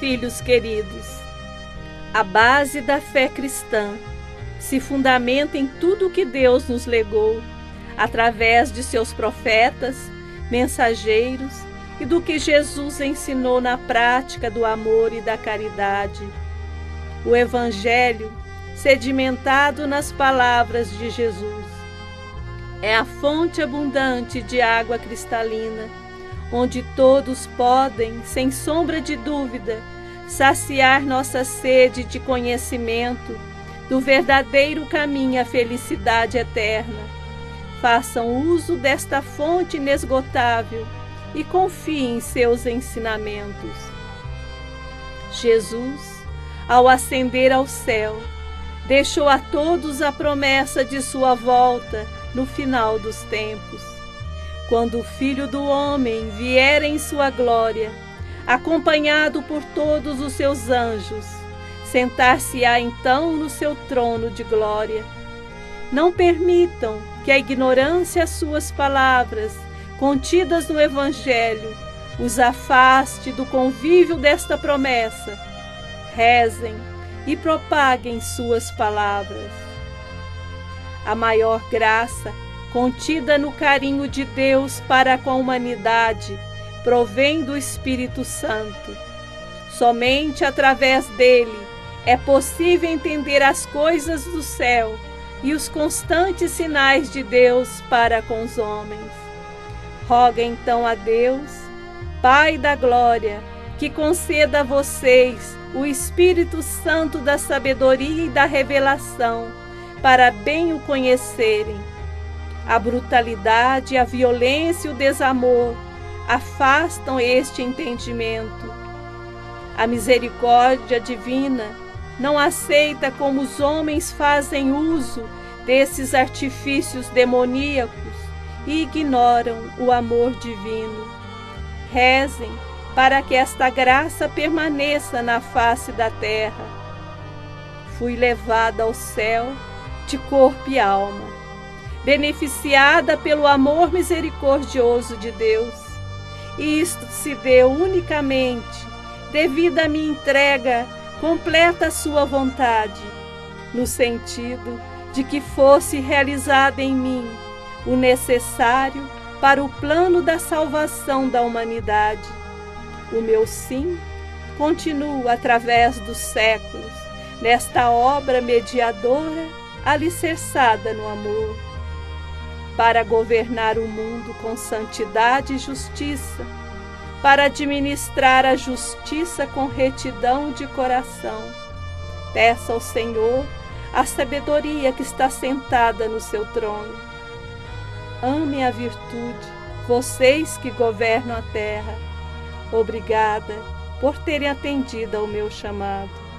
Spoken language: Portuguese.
filhos queridos, a base da fé cristã se fundamenta em tudo o que Deus nos legou, através de seus profetas, mensageiros e do que Jesus ensinou na prática do amor e da caridade. O Evangelho, sedimentado nas palavras de Jesus, é a fonte abundante de água cristalina, onde todos podem, sem sombra de dúvida, saciar nossa sede de conhecimento do verdadeiro caminho à felicidade eterna. Façam uso desta fonte inesgotável e confiem em seus ensinamentos. Jesus, ao ascender ao céu, deixou a todos a promessa de sua volta no final dos tempos. Quando o Filho do Homem vier em sua glória, acompanhado por todos os seus anjos, sentar-se-á então no seu trono de glória. Não permitam que a ignorância às suas palavras, contidas no Evangelho, os afaste do convívio desta promessa. Rezem e propaguem suas palavras. A maior graça, contida no carinho de Deus para com a humanidade, provém do Espírito Santo. Somente através dele é possível entender as coisas do céu e os constantes sinais de Deus para com os homens. Roga então a Deus, Pai da glória, que conceda a vocês o Espírito Santo da sabedoria e da revelação, para bem o conhecerem. A brutalidade, a violência e o desamor afastam este entendimento. A misericórdia divina não aceita como os homens fazem uso desses artifícios demoníacos e ignoram o amor divino. Rezem para que esta graça permaneça na face da terra. Fui levada ao céu de corpo e alma, beneficiada pelo amor misericordioso de Deus. E isto se deu unicamente devido à minha entrega completa à sua vontade, no sentido de que fosse realizado em mim o necessário para o plano da salvação da humanidade. O meu sim continua através dos séculos, nesta obra mediadora alicerçada no amor, para governar o mundo com santidade e justiça, para administrar a justiça com retidão de coração. Peça ao Senhor a sabedoria que está sentada no seu trono. Amem a virtude, vocês que governam a terra. Obrigada por terem atendido ao meu chamado.